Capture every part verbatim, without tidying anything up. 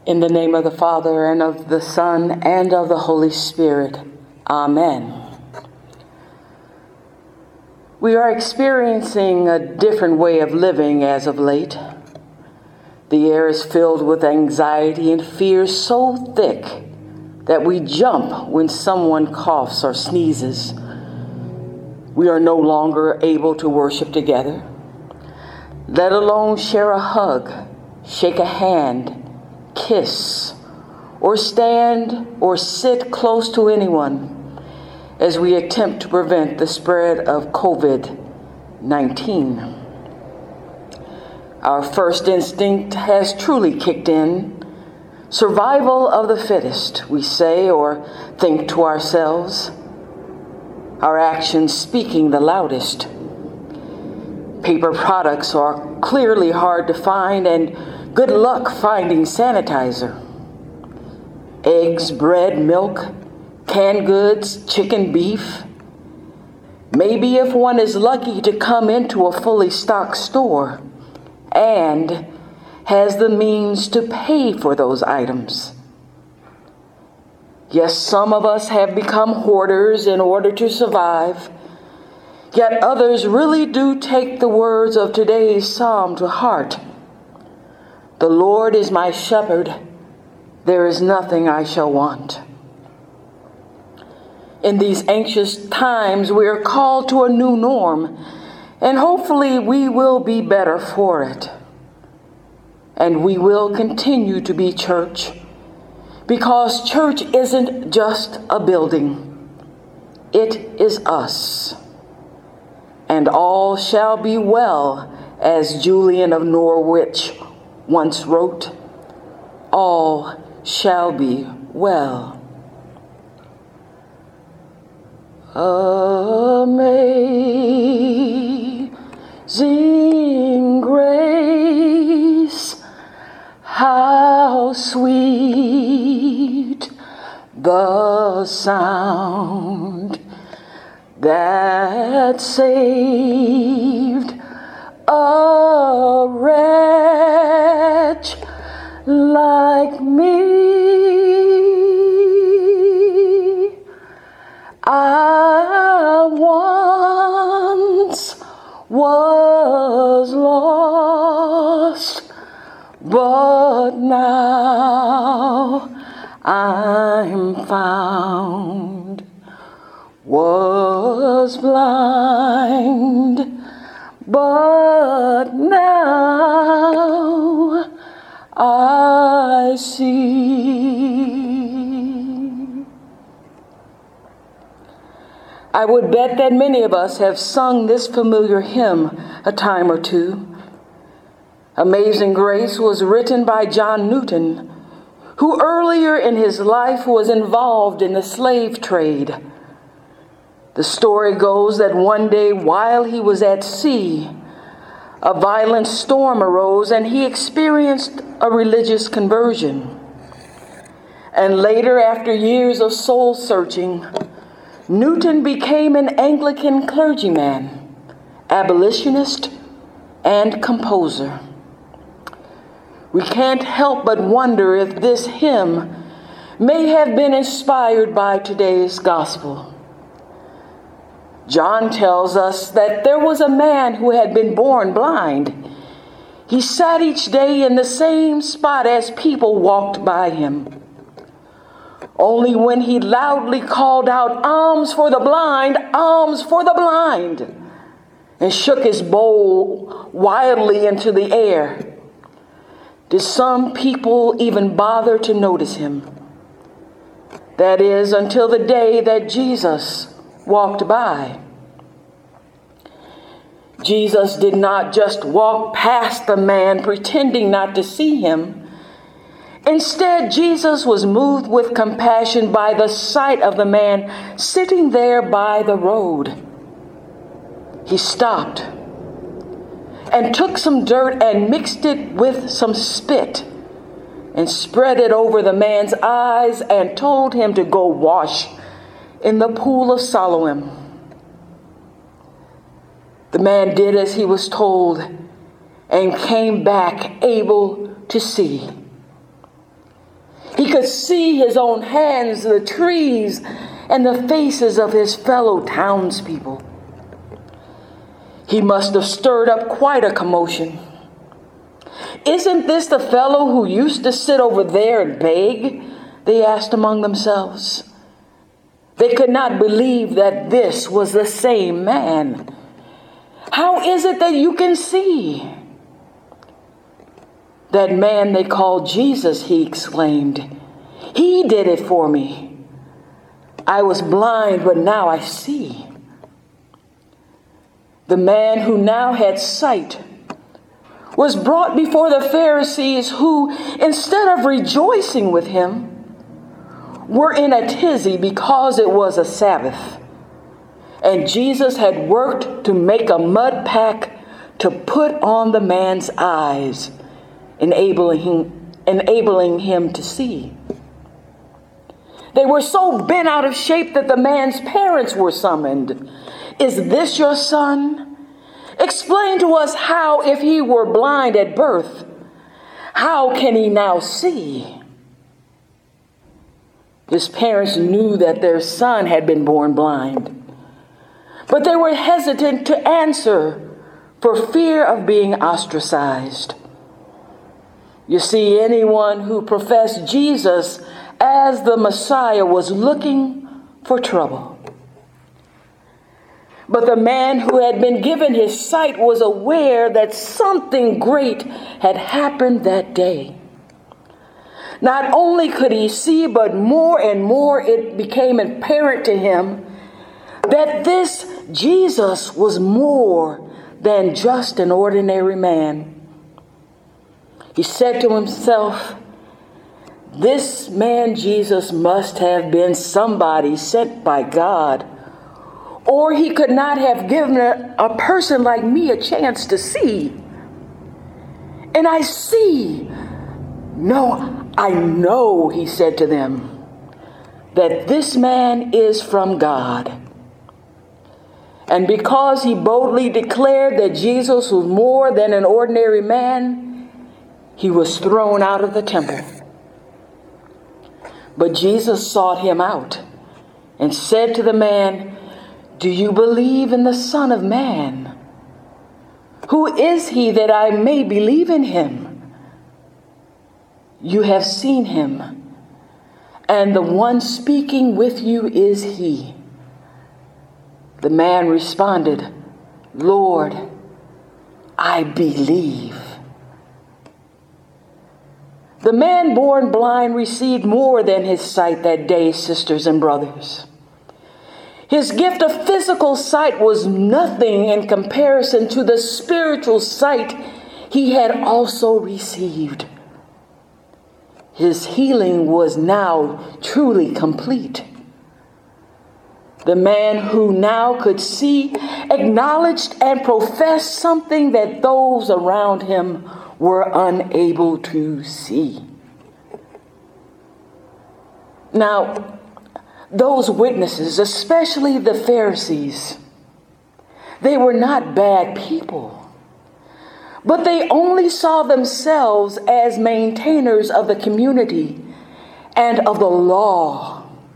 In the name of the Father, and of the Son, and of the Holy Spirit. Amen. We are experiencing a different way of living as of late. The air is filled with anxiety and fear so thick that we jump when someone coughs or sneezes. We are no longer able to worship together, let alone share a hug, shake a hand, kiss, or stand or sit close to anyone as we attempt to prevent the spread of covid nineteen. Our first instinct has truly kicked in. Survival of the fittest, we say or think to ourselves. Our actions speaking the loudest. Paper products are clearly hard to find, and good luck finding sanitizer. Eggs, bread, milk, canned goods, chicken, beef. Maybe if one is lucky to come into a fully stocked store and has the means to pay for those items. Yes, some of us have become hoarders in order to survive, yet others really do take the words of today's psalm to heart. The Lord is my shepherd, there is nothing I shall want. In these anxious times, we are called to a new norm, and hopefully we will be better for it. And we will continue to be church, because church isn't just a building, it is us. And all shall be well, as Julian of Norwich once wrote, all shall be well. Amazing grace, how sweet the sound that saved a wretch like me. I once was lost, but now I'm found. Was blind, but now I see. I would bet that many of us have sung this familiar hymn a time or two. Amazing Grace was written by John Newton, who earlier in his life was involved in the slave trade. The story goes that one day while he was at sea, a violent storm arose and he experienced a religious conversion. And later, after years of soul searching, Newton became an Anglican clergyman, abolitionist, and composer. We can't help but wonder if this hymn may have been inspired by today's gospel. John tells us that there was a man who had been born blind. He sat each day in the same spot as people walked by him. Only when he loudly called out, "Alms for the blind, alms for the blind," and shook his bowl wildly into the air, did some people even bother to notice him. That is, until the day that Jesus walked by. Jesus did not just walk past the man pretending not to see him. Instead, Jesus was moved with compassion by the sight of the man sitting there by the road. He stopped and took some dirt and mixed it with some spit and spread it over the man's eyes and told him to go wash in the pool of Siloam. The man did as he was told and came back able to see. could see his own hands, the trees, and the faces of his fellow townspeople. He must have stirred up quite a commotion. "Isn't this the fellow who used to sit over there and beg?" they asked among themselves. They could not believe that this was the same man. "How is it that you can see?" "That man they call Jesus," he exclaimed. "He did it for me. I was blind, but now I see." The man who now had sight was brought before the Pharisees, who, instead of rejoicing with him, were in a tizzy because it was a Sabbath, and Jesus had worked to make a mud pack to put on the man's eyes, enabling him, enabling him to see. They were so bent out of shape that the man's parents were summoned. "Is this your son? Explain to us how, if he were blind at birth, how can he now see?" His parents knew that their son had been born blind, but they were hesitant to answer for fear of being ostracized. You see, anyone who professed Jesus as the Messiah was looking for trouble. But the man who had been given his sight was aware that something great had happened that day. Not only could he see, but more and more it became apparent to him that this Jesus was more than just an ordinary man. He said to himself, "This man Jesus must have been somebody sent by God, or he could not have given a, a person like me a chance to see. And I see. No, I know," he said to them, "that this man is from God." And because he boldly declared that Jesus was more than an ordinary man, he was thrown out of the temple. But Jesus sought him out and said to the man, "Do you believe in the Son of Man? Who is he that I may believe in him? You have seen him, and the one speaking with you is he." The man responded, "Lord, I believe." The man born blind received more than his sight that day, sisters and brothers. His gift of physical sight was nothing in comparison to the spiritual sight he had also received. His healing was now truly complete. The man who now could see acknowledged and professed something that those around him were unable to see. Now, those witnesses, especially the Pharisees, they were not bad people, but they only saw themselves as maintainers of the community and of the law.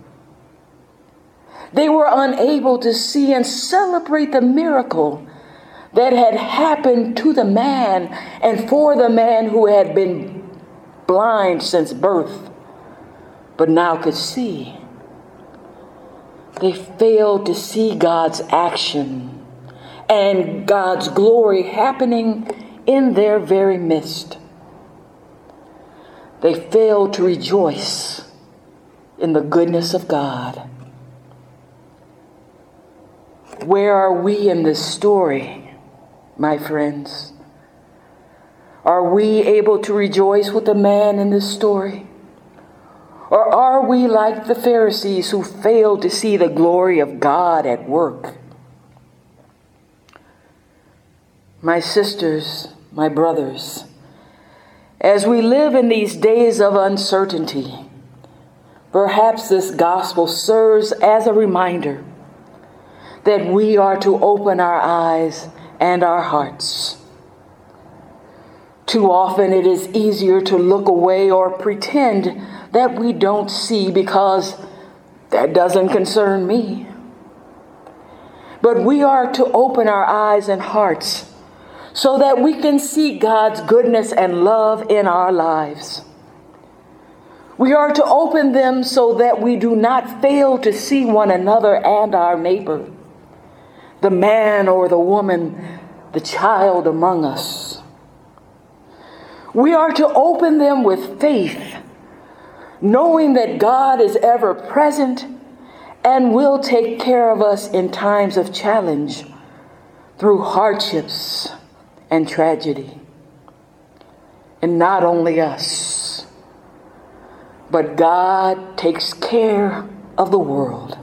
They were unable to see and celebrate the miracle that had happened to the man and for the man who had been blind since birth, but now could see. They failed to see God's action and God's glory happening in their very midst. They failed to rejoice in the goodness of God. Where are we in this story, my friends? Are we able to rejoice with the man in this story? Or are we like the Pharisees who failed to see the glory of God at work? My sisters, my brothers, as we live in these days of uncertainty, perhaps this gospel serves as a reminder that we are to open our eyes and our hearts. Too often it is easier to look away or pretend that we don't see because that doesn't concern me. But we are to open our eyes and hearts so that we can see God's goodness and love in our lives. We are to open them so that we do not fail to see one another and our neighbor, the man or the woman, the child among us. We are to open them with faith, knowing that God is ever present and will take care of us in times of challenge, through hardships and tragedy. And not only us, but God takes care of the world.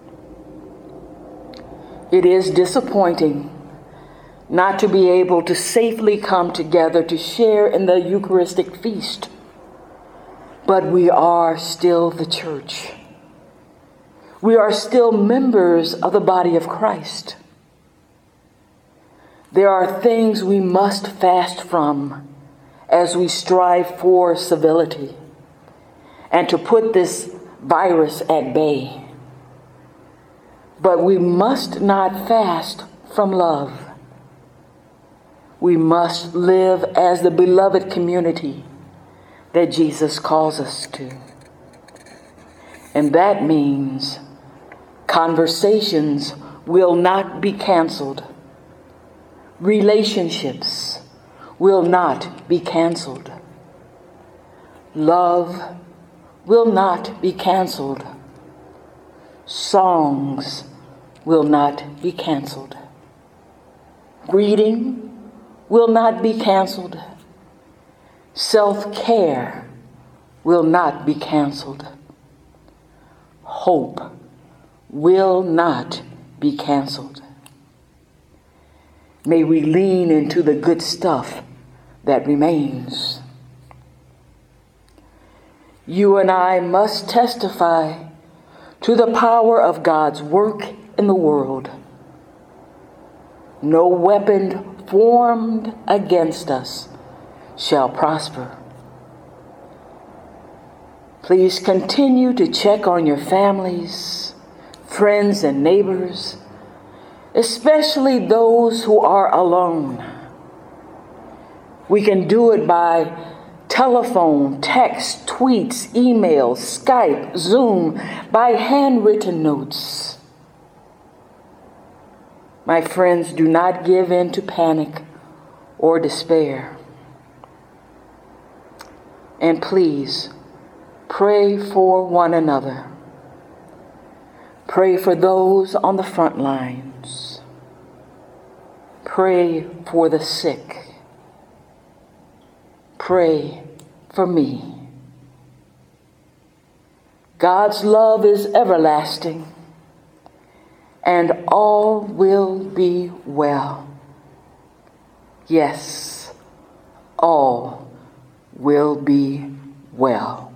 It is disappointing not to be able to safely come together to share in the Eucharistic feast, but we are still the church. We are still members of the body of Christ. There are things we must fast from as we strive for civility and to put this virus at bay. But we must not fast from love. We must live as the beloved community that Jesus calls us to. And that means conversations will not be canceled. Relationships will not be canceled. Love will not be canceled. Songs will not be canceled. Reading will not be canceled. Self-care will not be canceled. Hope will not be canceled. May we lean into the good stuff that remains. You and I must testify to the power of God's work in the world. No weapon formed against us shall prosper. Please continue to check on your families, friends, and neighbors, especially those who are alone. We can do it by telephone, text, tweets, emails, Skype, Zoom, by handwritten notes. My friends, do not give in to panic or despair. And please, pray for one another. Pray for those on the front lines. Pray for the sick. Pray for me. God's love is everlasting, and all will be well. Yes, all will be well.